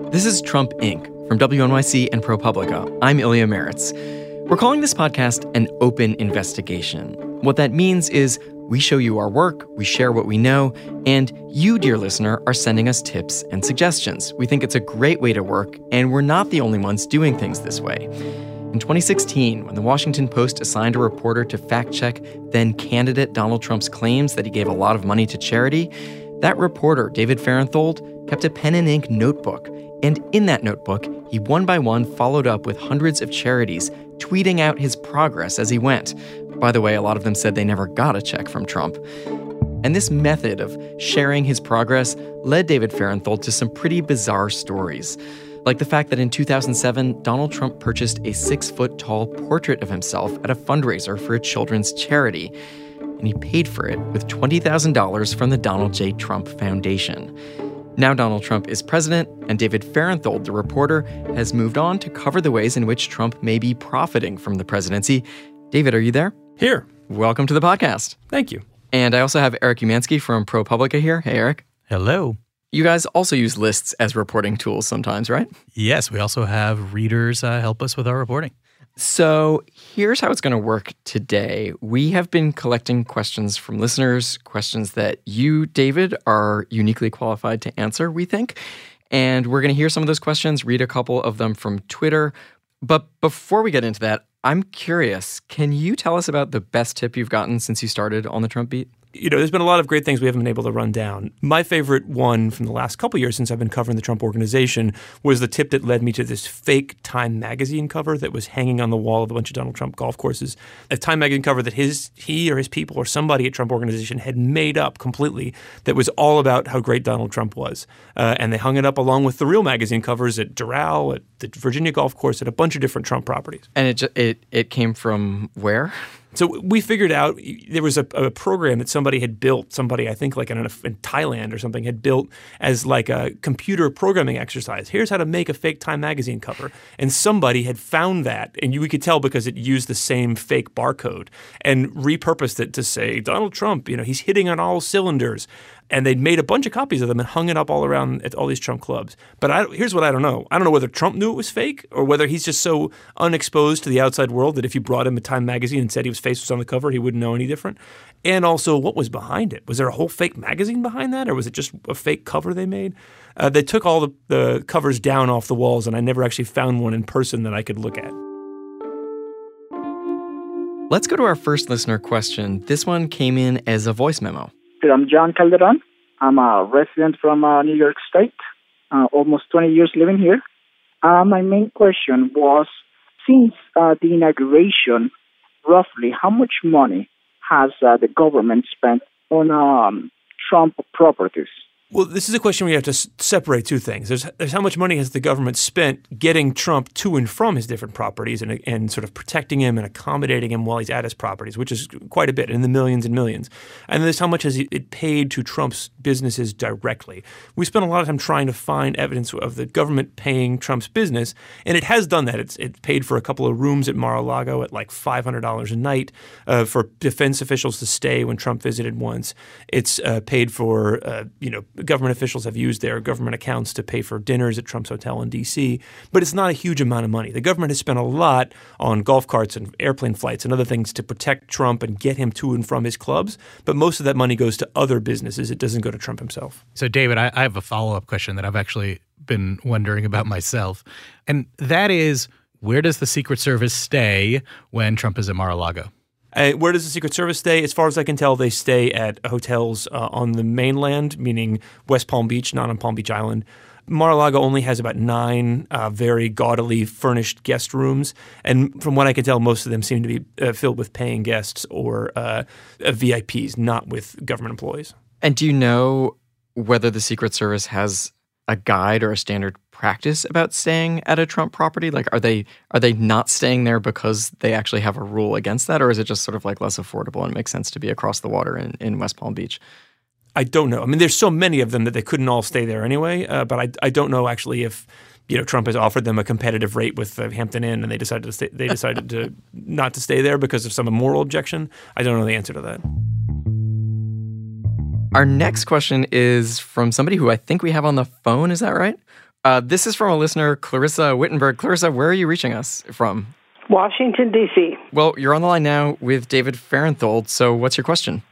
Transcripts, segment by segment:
This is Trump Inc. from WNYC and ProPublica. I'm Ilya Meritz. We're calling this podcast an open investigation. What that means is we show you our work, we share what we know, and you, dear listener, are sending us tips and suggestions. We think it's a great way to work, and we're not the only ones doing things this way. In 2016, when the Washington Post assigned a reporter to fact-check then-candidate Donald Trump's claims that he gave a lot of money to charity, that reporter, David Fahrenthold, kept a pen and ink notebook. And in that notebook, he one by one followed up with hundreds of charities, tweeting out his progress as he went. By the way, a lot of them said they never got a check from Trump. And this method of sharing his progress led David Fahrenthold to some pretty bizarre stories. Like the fact that in 2007, Donald Trump purchased a 6-foot-tall portrait of himself at a fundraiser for a children's charity. And he paid for it with $20,000 from the Donald J. Trump Foundation. Now Donald Trump is president, and David Fahrenthold, the reporter, has moved on to cover the ways in which Trump may be profiting from the presidency. David, are you there? Here. Welcome to the podcast. Thank you. And I also have Eric Umansky from ProPublica here. Hey, Eric. Hello. You guys also use lists as reporting tools sometimes, right? Yes, we also have readers help us with our reporting. So here's how it's going to work today. We have been collecting questions from listeners, questions that you, David, are uniquely qualified to answer, we think. And we're going to hear some of those questions, read a couple of them from Twitter. But before we get into that, I'm curious, can you tell us about the best tip you've gotten since you started on the Trump beat? You know, there's been a lot of great things we haven't been able to run down. My favorite one from the last couple of years since I've been covering the Trump Organization was the tip that led me to this fake Time magazine cover that was hanging on the wall of a bunch of Donald Trump golf courses. A Time magazine cover that he or his people or somebody at Trump Organization had made up completely that was all about how great Donald Trump was. And they hung it up along with the real magazine covers at Doral, at the Virginia golf course, at a bunch of different Trump properties. And it came from where? So we figured out there was a program that somebody had built, I think like in Thailand or something, had built as like a computer programming exercise. Here's how to make a fake Time magazine cover. And somebody had found that, and we could tell because it used the same fake barcode, and repurposed it to say, Donald Trump, he's hitting on all cylinders. And they'd made a bunch of copies of them and hung it up all around at all these Trump clubs. But here's what I don't know. I don't know whether Trump knew it was fake or whether he's just so unexposed to the outside world that if you brought him a Time magazine and said his face was on the cover, he wouldn't know any different. And also, what was behind it? Was there a whole fake magazine behind that, or was it just a fake cover they made? They took all the covers down off the walls, and I never actually found one in person that I could look at. Let's go to our first listener question. This one came in as a voice memo. I'm John Calderon. I'm a resident from New York State, almost 20 years living here. My main question was, since the inauguration, roughly how much money has the government spent on Trump properties? Well, this is a question where you have to separate two things. There's how much money has the government spent getting Trump to and from his different properties and sort of protecting him and accommodating him while he's at his properties, which is quite a bit, in the millions and millions. And there's how much has it paid to Trump's businesses directly. We spent a lot of time trying to find evidence of the government paying Trump's business, and it has done that. It's paid for a couple of rooms at Mar-a-Lago at like $500 a night for defense officials to stay when Trump visited once. It's paid for, government officials have used their government accounts to pay for dinners at Trump's hotel in D.C., but it's not a huge amount of money. The government has spent a lot on golf carts and airplane flights and other things to protect Trump and get him to and from his clubs, but most of that money goes to other businesses. It doesn't go to Trump himself. So, David, I have a follow-up question that I've actually been wondering about myself, and that is, where does the Secret Service stay when Trump is at Mar-a-Lago? Where does the Secret Service stay? As far as I can tell, they stay at hotels on the mainland, meaning West Palm Beach, not on Palm Beach Island. Mar-a-Lago only has about 9 very gaudily furnished guest rooms. And from what I can tell, most of them seem to be filled with paying guests or VIPs, not with government employees. And do you know whether the Secret Service has a guide or a standard practice about staying at a Trump property? Like, are they not staying there because they actually have a rule against that, or is it just sort of like less affordable and it makes sense to be across the water in West Palm Beach? I don't know. I mean, there's so many of them that they couldn't all stay there anyway. But I don't know actually if Trump has offered them a competitive rate with Hampton Inn and they decided to not to stay there because of some immoral objection. I don't know the answer to that. Our next question is from somebody who I think we have on the phone. Is that right? This is from a listener, Clarissa Wittenberg. Clarissa, where are you reaching us from? Washington, D.C. Well, you're on the line now with David Farenthold, so what's your question?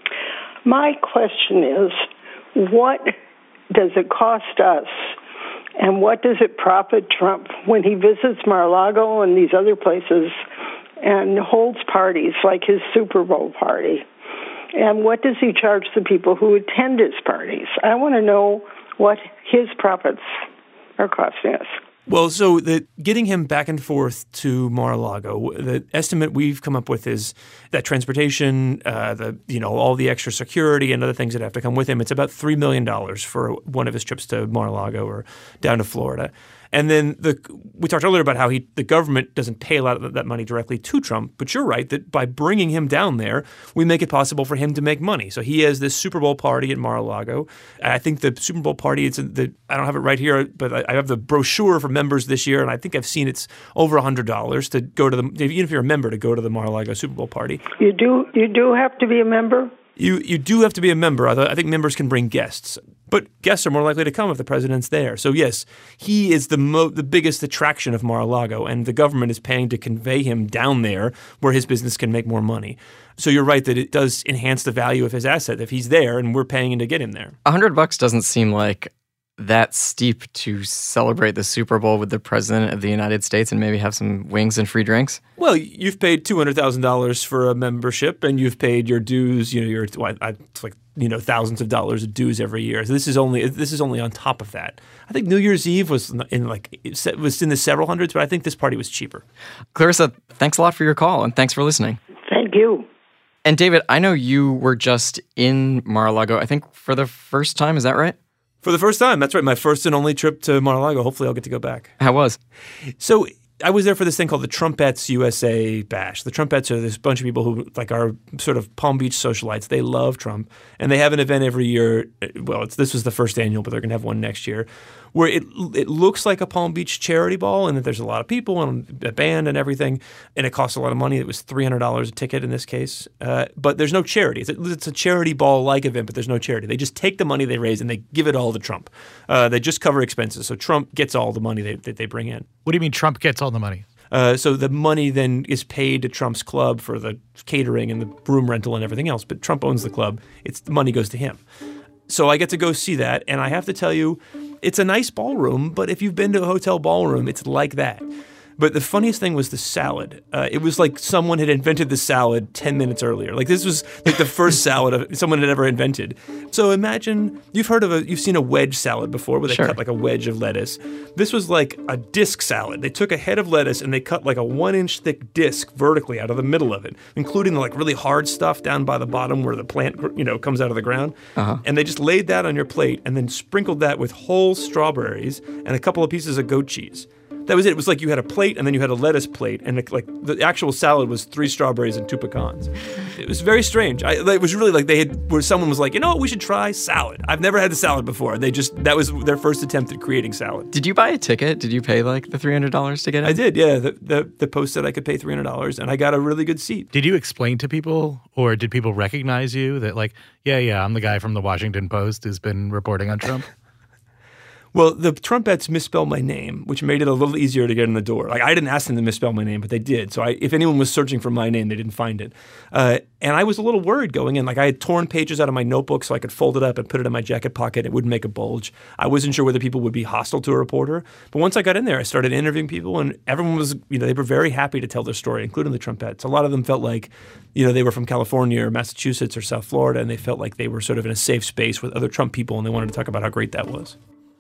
My question is, what does it cost us, and what does it profit Trump when he visits Mar-a-Lago and these other places and holds parties like his Super Bowl party? And what does he charge the people who attend his parties? I want to know what his profits are costing us. Well, so getting him back and forth to Mar-a-Lago, the estimate we've come up with is that transportation, all the extra security and other things that have to come with him. It's about $3 million for one of his trips to Mar-a-Lago or down to Florida. And then we talked earlier about how the government doesn't pay a lot of that money directly to Trump. But you're right that by bringing him down there, we make it possible for him to make money. So he has this Super Bowl party at Mar-a-Lago. I think the Super Bowl party, I don't have it right here, but I have the brochure for members this year, and I think I've seen it's over $100 to go to even if you're a member, to go to the Mar-a-Lago Super Bowl party. You do have to be a member? You do have to be a member. I think members can bring guests. But guests are more likely to come if the president's there. So yes, he is the biggest attraction of Mar-a-Lago, and the government is paying to convey him down there where his business can make more money. So you're right that it does enhance the value of his asset if he's there and we're paying to get him there. $100 doesn't seem like that steep to celebrate the Super Bowl with the President of the United States and maybe have some wings and free drinks? Well, you've paid $200,000 for a membership, and you've paid your dues. Thousands of dollars of dues every year. So this is only on top of that. I think New Year's Eve was in the several hundreds, but I think this party was cheaper. Clarissa, thanks a lot for your call, and thanks for listening. Thank you. And David, I know you were just in Mar-a-Lago, I think for the first time. Is that right? For the first time. That's right. My first and only trip to Mar-a-Lago. Hopefully I'll get to go back. How was? So I was there for this thing called the Trumpettes USA Bash. The Trumpettes are this bunch of people who are sort of Palm Beach socialites. They love Trump, and they have an event every year. Well, this was the first annual, but they're going to have one next year, where it looks like a Palm Beach charity ball, and that there's a lot of people and a band and everything, and it costs a lot of money. It was $300 a ticket in this case, but there's no charity. It's a charity ball-like event, but there's no charity. They just take the money they raise and they give it all to Trump. They just cover expenses, so Trump gets all the money that they bring in. What do you mean Trump gets all the money? So the money then is paid to Trump's club for the catering and the room rental and everything else, but Trump owns the club. The money goes to him. So I get to go see that, and I have to tell you, it's a nice ballroom, but if you've been to a hotel ballroom, it's like that. But the funniest thing was the salad. It was like someone had invented the salad 10 minutes earlier. Like this was like the first salad someone had ever invented. So imagine you've seen a wedge salad before where they cut like a wedge of lettuce. This was like a disc salad. They took a head of lettuce and they cut like a 1-inch thick disc vertically out of the middle of it, including the like really hard stuff down by the bottom where the plant comes out of the ground. Uh-huh. And they just laid that on your plate and then sprinkled that with whole strawberries and a couple of pieces of goat cheese. That was it. It was like you had a plate and then you had a lettuce plate, and the actual salad was 3 strawberries and 2 pecans. It was very strange. It was really like someone was like, you know what, we should try salad. I've never had the salad before. That was their first attempt at creating salad. Did you buy a ticket? Did you pay like the $300 to get in? I did, yeah. The post said I could pay $300, and I got a really good seat. Did you explain to people, or did people recognize you that like, yeah, I'm the guy from the Washington Post who's been reporting on Trump? Well, the Trumpettes misspelled my name, which made it a little easier to get in the door. Like I didn't ask them to misspell my name, but they did. So if anyone was searching for my name, they didn't find it. And I was a little worried going in. Like I had torn pages out of my notebook so I could fold it up and put it in my jacket pocket. It wouldn't make a bulge. I wasn't sure whether people would be hostile to a reporter. But once I got in there, I started interviewing people, and everyone was, they were very happy to tell their story, including the Trumpettes. A lot of them felt like, they were from California or Massachusetts or South Florida, and they felt like they were sort of in a safe space with other Trump people, and they wanted to talk about how great that was.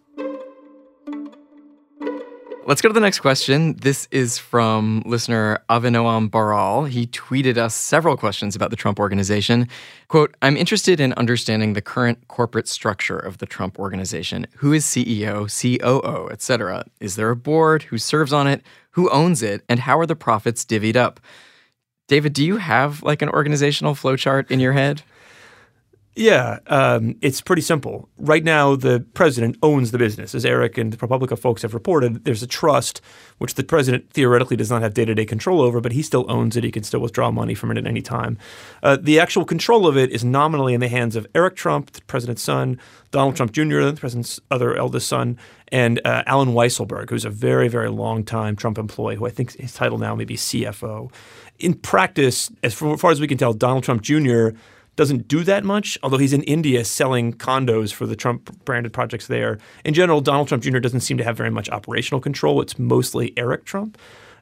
Let's go to the next question. This is from listener Avinoam Baral. He tweeted us several questions about the Trump Organization. Quote, I'm interested in understanding the current corporate structure of the Trump Organization. Who is CEO, COO, etc.? Is there a board? Who serves on it? Who owns it? And how are the profits divvied up? David, do you have like an organizational flowchart in your head? Yeah, it's pretty simple. Right now, the president owns the business. As Eric and the ProPublica folks have reported, there's a trust, which the president theoretically does not have day-to-day control over, but he still owns it. He can still withdraw money from it at any time. The actual control of it is nominally in the hands of Eric Trump, the president's son, Donald Trump Jr., the president's other eldest son, and Alan Weisselberg, who's a very, very long-time Trump employee, who I think his title now may be CFO. In practice, as far as we can tell, Donald Trump Jr. doesn't do that much, although he's in India selling condos for the Trump-branded projects there. In general, Donald Trump Jr. doesn't seem to have very much operational control. It's mostly Eric Trump.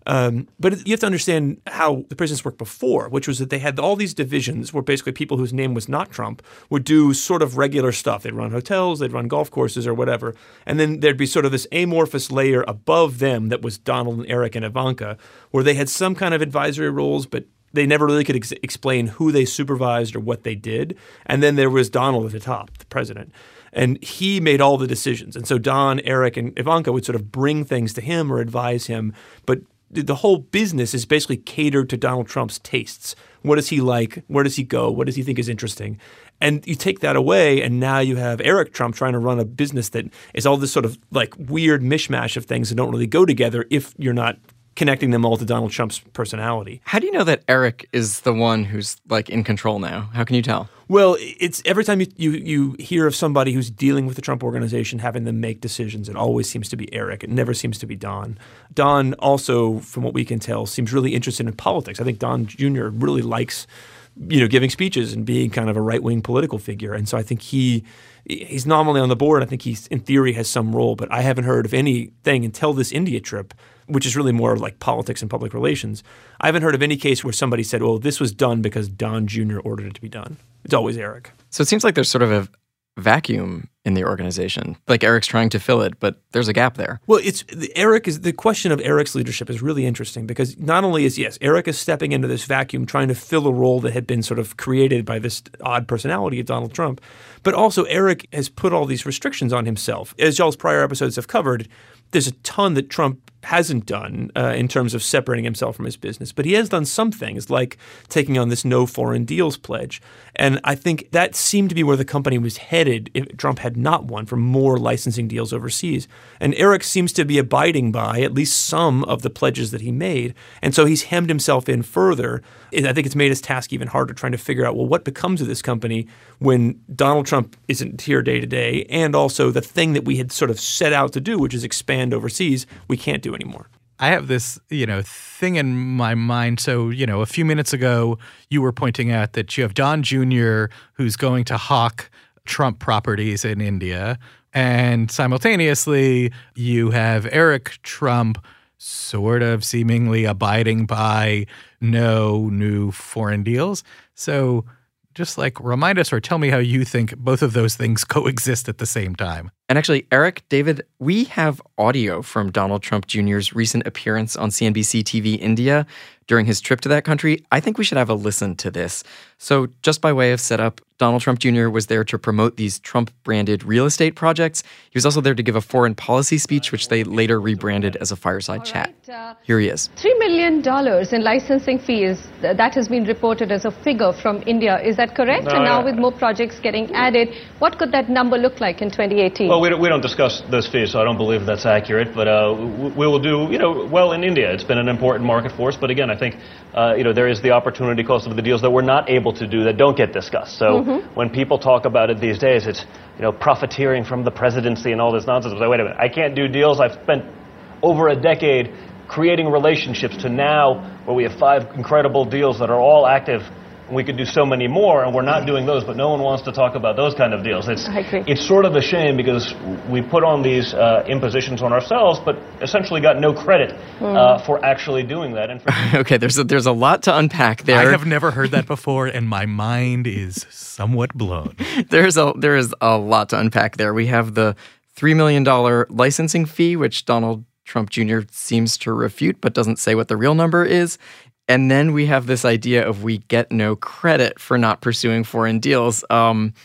But you have to understand how the business worked before, which was that they had all these divisions where basically people whose name was not Trump would do sort of regular stuff. They'd run hotels, they'd run golf courses or whatever. And then there'd be sort of this amorphous layer above them that was Donald and Eric and Ivanka, where they had some kind of advisory roles, but they never really could explain who they supervised or what they did. And then there was Donald at the top, the president. And he made all the decisions. And so Don, Eric, and Ivanka would sort of bring things to him or advise him. But the whole business is basically catered to Donald Trump's tastes. What does he like? Where does he go? What does he think is interesting? And you take that away, and now you have Eric Trump trying to run a business that is all this sort of like weird mishmash of things that don't really go together if you're not connecting them all to Donald Trump's personality. How do you know that Eric is the one who's like in control now? How can you tell? Well, it's every time you hear of somebody who's dealing with the Trump organization, having them make decisions, it always seems to be Eric. It never seems to be Don. Don also, from what we can tell, seems really interested in politics. I think Don Jr. really likes, giving speeches and being kind of a right-wing political figure. And so I think he's nominally on the board. I think he, in theory, has some role. But I haven't heard of anything until this India trip, which is really more like politics and public relations. I haven't heard of any case where somebody said, well, this was done because Don Jr. ordered it to be done. It's always Eric. So it seems like there's sort of a vacuum in the organization. Like Eric's trying to fill it, but there's a gap there. Well, the question of Eric's leadership is really interesting because not only is, Eric is stepping into this vacuum trying to fill a role that had been sort of created by this odd personality of Donald Trump, but also Eric has put all these restrictions on himself. As y'all's prior episodes have covered, there's a ton that Trump hasn't done in terms of separating himself from his business. But he has done some things like taking on this no foreign deals pledge. And I think that seemed to be where the company was headed if Trump had not won for more licensing deals overseas. And Eric seems to be abiding by at least some of the pledges that he made. And so he's hemmed himself in further. I think it's made his task even harder trying to figure out, well, what becomes of this company when Donald Trump isn't here day to day, and also the thing that we had sort of set out to do, which is expand overseas, we can't do anymore. I have this, thing in my mind. So, a few minutes ago, you were pointing out that you have Don Jr., who's going to hawk Trump properties in India, and simultaneously you have Eric Trump sort of seemingly abiding by no new foreign deals. So just remind us or tell me how you think both of those things coexist at the same time. And actually, Eric, David, we have audio from Donald Trump Jr.'s recent appearance on CNBC TV India during his trip to that country. I think we should have a listen to this. So just by way of setup, Donald Trump Jr. was there to promote these Trump-branded real estate projects. He was also there to give a foreign policy speech, which they later rebranded as a fireside chat. Here he is. $3 million in licensing fees, that has been reported as a figure from India. Is that correct? And now with more projects getting added, what could that number look like in 2018? Well, we don't discuss those fees, so I don't believe that's accurate. But we will do, well in India. It's been an important market for us. But again, I think, there is the opportunity cost of the deals that we're not able to do that don't get discussed. So when people talk about it these days, it's, profiteering from the presidency and all this nonsense. Like, wait a minute, I can't do deals. I've spent over a decade creating relationships to now where we have 5 incredible deals that are all active. We could do so many more, and we're not doing those, but no one wants to talk about those kind of deals. It's sort of a shame because we put on these impositions on ourselves, but essentially got no credit for actually doing that. And okay, there's a lot to unpack there. I have never heard that before, and my mind is somewhat blown. There is a lot to unpack there. We have the $3 million licensing fee, which Donald Trump Jr. seems to refute, but doesn't say what the real number is. And then we have this idea of we get no credit for not pursuing foreign deals.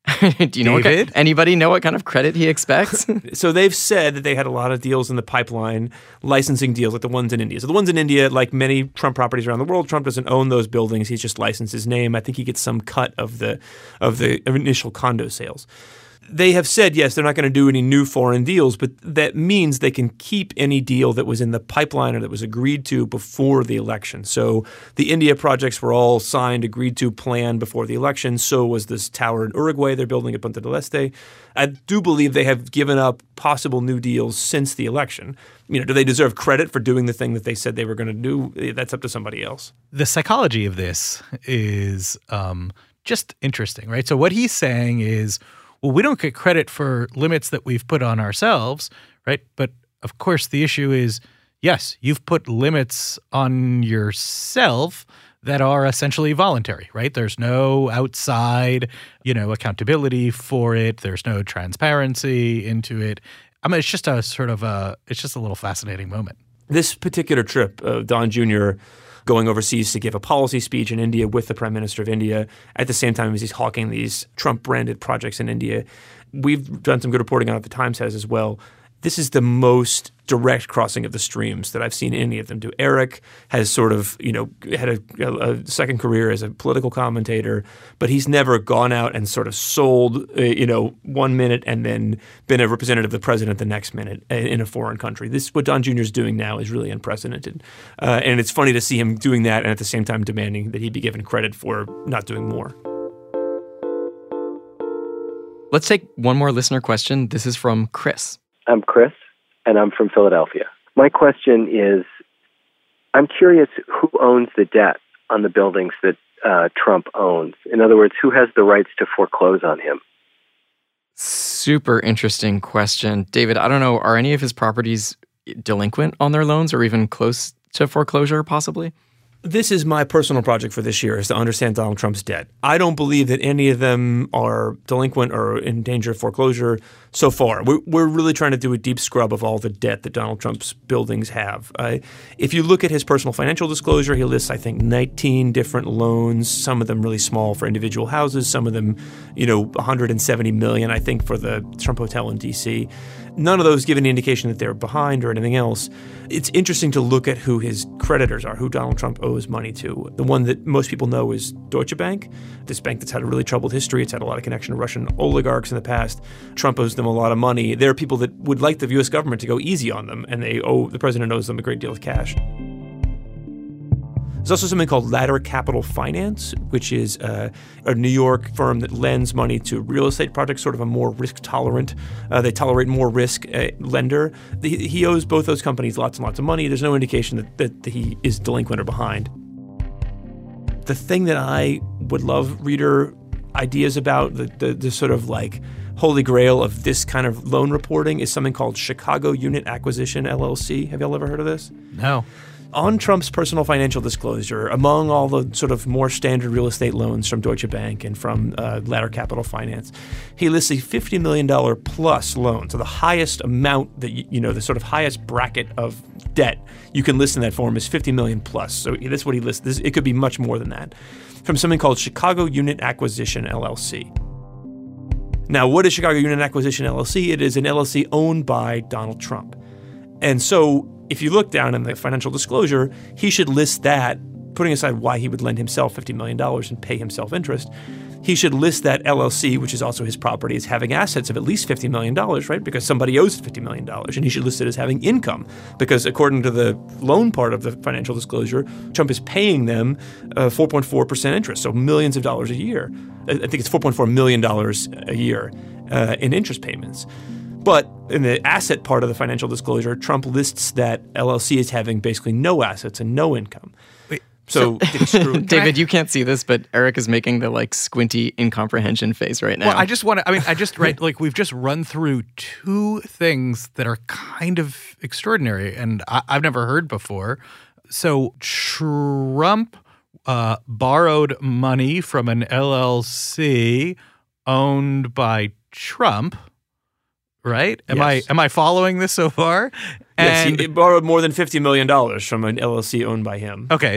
Do you know anybody know what kind of credit he expects? So they've said that they had a lot of deals in the pipeline, licensing deals like the ones in India. So the ones in India, like many Trump properties around the world, Trump doesn't own those buildings. He's just licensed his name. I think he gets some cut of the initial condo sales. They have said, yes, they're not going to do any new foreign deals, but that means they can keep any deal that was in the pipeline or that was agreed to before the election. So the India projects were all signed, agreed to, planned before the election. So was this tower in Uruguay they're building at Punta del Este. I do believe they have given up possible new deals since the election. Do they deserve credit for doing the thing that they said they were going to do? That's up to somebody else. The psychology of this is just interesting, right? So what he's saying is, well, we don't get credit for limits that we've put on ourselves, right? But of course, the issue is, yes, you've put limits on yourself that are essentially voluntary, right? There's no outside, accountability for it. There's no transparency into it. I mean, it's just a little fascinating moment. This particular trip, Don Jr. going overseas to give a policy speech in India with the Prime Minister of India at the same time as he's hawking these Trump-branded projects in India. We've done some good reporting on it. The Times has as well. This is the most direct crossing of the streams that I've seen any of them do. Eric has sort of, had a second career as a political commentator, but he's never gone out and sort of sold, 1 minute and then been a representative of the president the next minute in a foreign country. What Don Jr. is doing now is really unprecedented. And it's funny to see him doing that and at the same time demanding that he be given credit for not doing more. Let's take one more listener question. This is from Chris. I'm Chris, and I'm from Philadelphia. My question is, I'm curious who owns the debt on the buildings that Trump owns. In other words, who has the rights to foreclose on him? Super interesting question. David, I don't know, are any of his properties delinquent on their loans or even close to foreclosure possibly? This is my personal project for this year, is to understand Donald Trump's debt. I don't believe that any of them are delinquent or in danger of foreclosure so far. We're really trying to do a deep scrub of all the debt that Donald Trump's buildings have. If you look at his personal financial disclosure, he lists, I think, 19 different loans, some of them really small for individual houses, some of them, $170 million, I think, for the Trump Hotel in D.C. None of those give any indication that they're behind or anything else. It's interesting to look at who his creditors are, who Donald Trump owes money to. The one that most people know is Deutsche Bank, this bank that's had a really troubled history. It's had a lot of connection to Russian oligarchs in the past. Trump owes them a lot of money. There are people that would like the U.S. government to go easy on them, and the president owes them a great deal of cash. There's also something called Ladder Capital Finance, which is a New York firm that lends money to real estate projects, sort of a more risk-tolerant. They tolerate more risk lender. He owes both those companies lots and lots of money. There's no indication that he is delinquent or behind. The thing that I would love reader ideas about, the sort of like holy grail of this kind of loan reporting, is something called Chicago Unit Acquisition, LLC. Have y'all ever heard of this? No. On Trump's personal financial disclosure, among all the sort of more standard real estate loans from Deutsche Bank and from Ladder Capital Finance, he lists a $50 million plus loan. So the highest amount that, the sort of highest bracket of debt you can list in that form is $50 million plus. So that's what he lists. It could be much more than that. From something called Chicago Unit Acquisition, LLC. Now, what is Chicago Unit Acquisition, LLC? It is an LLC owned by Donald Trump. And so if you look down in the financial disclosure, he should list that, putting aside why he would lend himself $50 million and pay himself interest. He should list that LLC, which is also his property, as having assets of at least $50 million, right? Because somebody owes $50 million. And he should list it as having income because according to the loan part of the financial disclosure, Trump is paying them 4.4% interest, so millions of dollars a year. I think it's $4.4 million a year in interest payments. But in the asset part of the financial disclosure, Trump lists that LLC as having basically no assets and no income. Wait, so David, you can't see this, but Eric is making the squinty incomprehension face right now. Well, we've just run through two things that are kind of extraordinary and I've never heard before. So Trump borrowed money from an LLC owned by Trump, right? Yes. Am I following this so far? Yes, And he borrowed more than $50 million from an LLC owned by him. okay,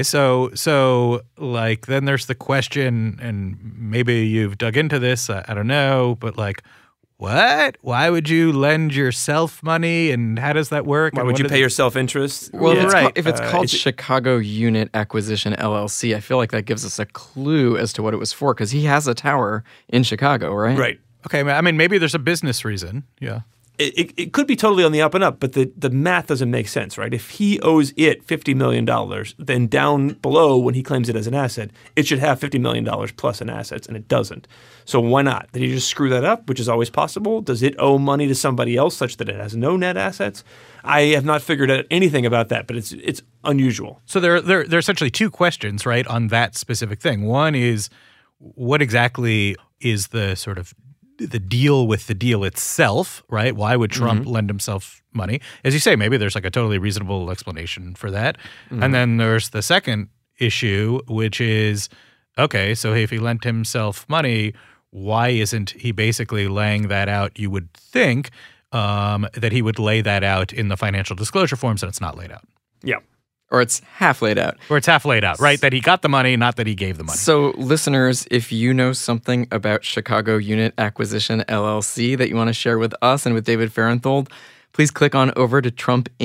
so like then there's the question, and maybe you've dug into this, I don't know, but like, what? Why would you lend yourself money, and how does that work? Why And would what you is pay it? yourself interest? Well, Yeah. if it's called it's- Chicago Unit Acquisition LLC, I feel like that gives us a clue as to what it was for, because he has a tower in Chicago, right? Right. Okay, I mean maybe there's a business reason. Yeah. It could be totally on the up and up, but the math doesn't make sense, right? If he owes it $50 million, then down below when he claims it as an asset, it should have $50 million plus in assets, and it doesn't. So why not? Did he just screw that up, which is always possible? Does it owe money to somebody else such that it has no net assets? I have not figured out anything about that, but it's unusual. So there are essentially two questions, right, on that specific thing. One is, what exactly is the sort of the deal with the deal itself, right? Why would Trump lend himself money? As you say, maybe there's like a totally reasonable explanation for that. And then there's the second issue, which is, okay, so if he lent himself money, why isn't he basically laying that out? You would think that he would lay that out in the financial disclosure forms, and it's not laid out. Yeah. Or it's half laid out. Or it's half laid out, right? That he got the money, not that he gave the money. So, listeners, if you know something about Chicago Unit Acquisition LLC that you want to share with us and with David Fahrenthold, please click on over to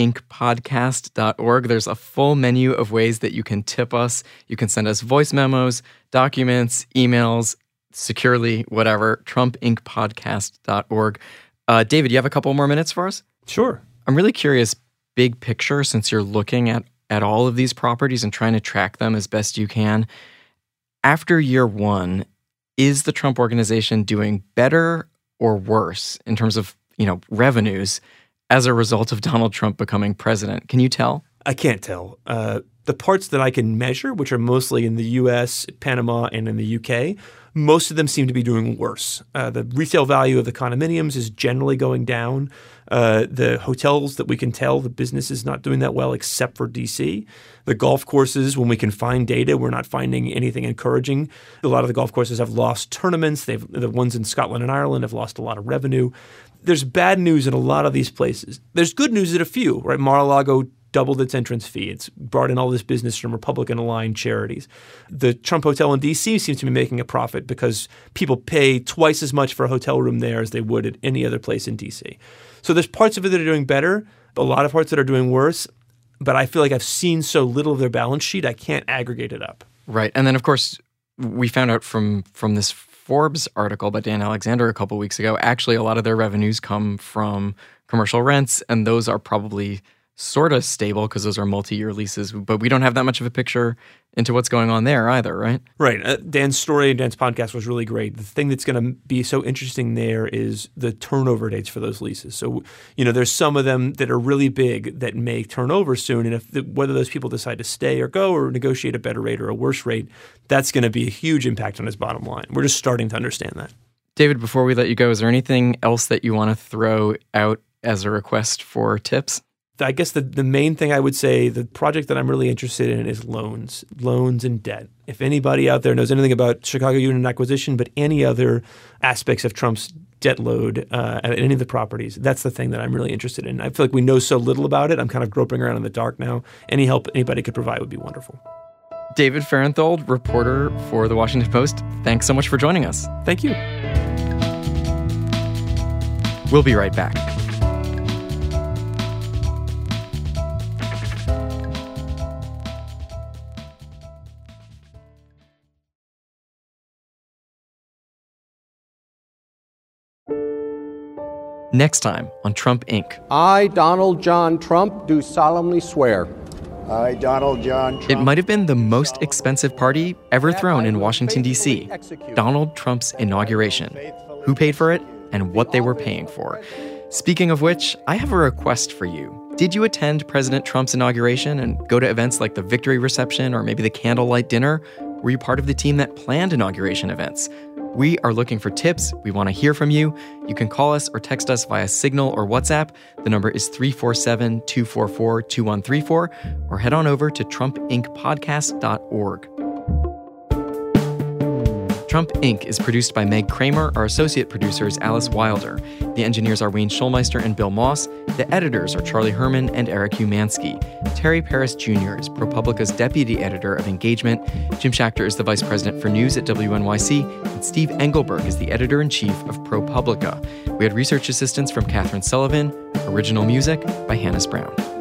TrumpIncPodcast.org. There's a full menu of ways that you can tip us. You can send us voice memos, documents, emails, securely, whatever, TrumpIncPodcast.org. David, you have a couple more minutes for us? Sure. I'm really curious, big picture, since you're looking at all of these properties and trying to track them as best you can. After year one, is the Trump Organization doing better or worse in terms of, revenues as a result of Donald Trump becoming president? Can you tell? I can't tell. The parts that I can measure, which are mostly in the U.S., Panama, and in the U.K., most of them seem to be doing worse. The resale value of the condominiums is generally going down. The hotels that we can tell, the business is not doing that well except for D.C. The golf courses, when we can find data, we're not finding anything encouraging. A lot of the golf courses have lost tournaments. The ones in Scotland and Ireland have lost a lot of revenue. There's bad news in a lot of these places. There's good news at a few, right? Mar-a-Lago doubled its entrance fee. It's brought in all this business from Republican-aligned charities. The Trump Hotel in D.C. seems to be making a profit because people pay twice as much for a hotel room there as they would at any other place in D.C. So there's parts of it that are doing better, a lot of parts that are doing worse, but I feel like I've seen so little of their balance sheet, I can't aggregate it up. Right. And then, of course, we found out from this Forbes article by Dan Alexander a couple weeks ago, actually a lot of their revenues come from commercial rents, and those are probably sort of stable because those are multi-year leases, but we don't have that much of a picture into what's going on there either, right? Right. Dan's story and Dan's podcast was really great. The thing that's going to be so interesting there is the turnover dates for those leases. So, there's some of them that are really big that may turn over soon, and whether those people decide to stay or go or negotiate a better rate or a worse rate, that's going to be a huge impact on his bottom line. We're just starting to understand that. David, before we let you go, is there anything else that you want to throw out as a request for tips? I guess the main thing I would say, the project that I'm really interested in is loans and debt. If anybody out there knows anything about Chicago Unit Acquisition, but any other aspects of Trump's debt load at any of the properties, that's the thing that I'm really interested in. I feel like we know so little about it. I'm kind of groping around in the dark now. Any help anybody could provide would be wonderful. David Fahrenthold, reporter for The Washington Post, thanks so much for joining us. Thank you. We'll be right back. Next time on Trump Inc. I, Donald John Trump, do solemnly swear. I, Donald John Trump. It might have been the most expensive party ever thrown in Washington, D.C. Donald Trump's inauguration. Who paid for it and what they were paying for. Speaking of which, I have a request for you. Did you attend President Trump's inauguration and go to events like the victory reception or maybe the candlelight dinner? Were you part of the team that planned inauguration events? We are looking for tips. We want to hear from you. You can call us or text us via Signal or WhatsApp. The number is 347-244-2134, or head on over to TrumpIncPodcast.org. Trump Inc. is produced by Meg Kramer. Our associate producer is Alice Wilder. The engineers are Wayne Schulmeister and Bill Moss. The editors are Charlie Herman and Eric Umansky. Terry Paris Jr. is ProPublica's deputy editor of engagement. Jim Schachter is the vice president for news at WNYC. And Steve Engelberg is the editor-in-chief of ProPublica. We had research assistance from Catherine Sullivan. Original music by Hannes Brown.